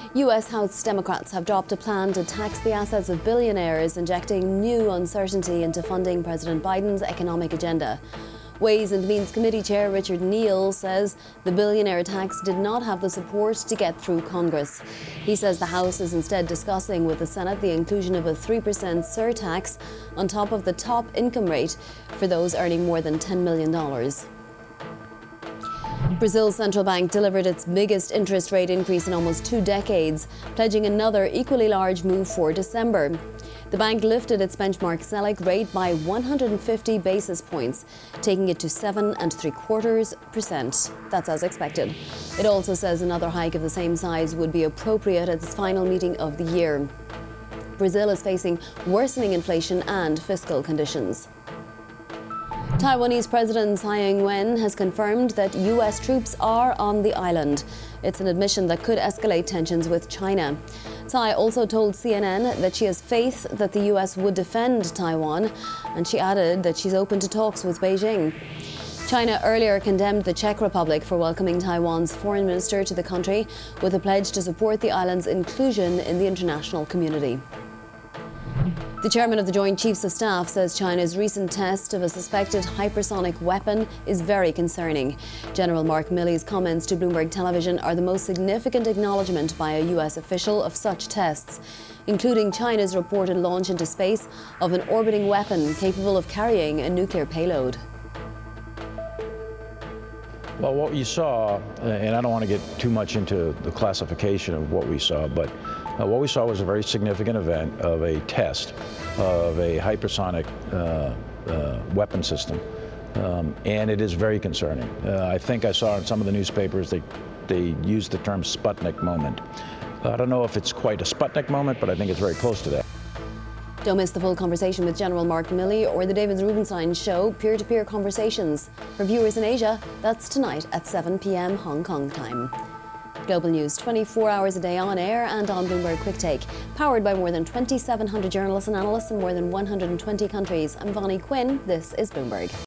US House Democrats have dropped a plan to tax the assets of billionaires, injecting new uncertainty into funding President Biden's economic agenda. Ways and Means Committee Chair Richard Neal says the billionaire tax did not have the support to get through Congress. He says the House is instead discussing with the Senate the inclusion of a 3% surtax on top of the top income rate for those earning more than $10 million. Brazil's central bank delivered its biggest interest rate increase in almost 2 decades, pledging another equally large move for December. The bank lifted its benchmark Selic rate by 150 basis points, taking it to 7.75%. That's as expected. It also says another hike of the same size would be appropriate at its final meeting of the year. Brazil is facing worsening inflation and fiscal conditions. Taiwanese President Tsai Ing-wen has confirmed that US troops are on the island. It's an admission that could escalate tensions with China. Tsai also told CNN that she has faith that the US would defend Taiwan, and she added that she's open to talks with Beijing. China earlier condemned the Czech Republic for welcoming Taiwan's foreign minister to the country with a pledge to support the island's inclusion in the international community. The chairman of the Joint Chiefs of Staff says China's recent test of a suspected hypersonic weapon is very concerning. General Mark Milley's comments to Bloomberg Television are the most significant acknowledgement by a US official of such tests, including China's reported launch into space of an orbiting weapon capable of carrying a nuclear payload. Well, what you saw, and I don't want to get too much into the classification of what we saw, but what we saw was a very significant event of a test of a hypersonic weapon system, and it is very concerning. I think I saw in some of the newspapers they used the term Sputnik moment. I don't know if it's quite a Sputnik moment, but I think it's very close to that. Don't miss the full conversation with General Mark Milley or the David Rubenstein Show, Peer-to-Peer Conversations. For viewers in Asia, that's tonight at 7 p.m. Hong Kong time. Global News, 24 hours a day on air and on Bloomberg Quick Take. Powered by more than 2,700 journalists and analysts in more than 120 countries. I'm Vonnie Quinn. This is Bloomberg.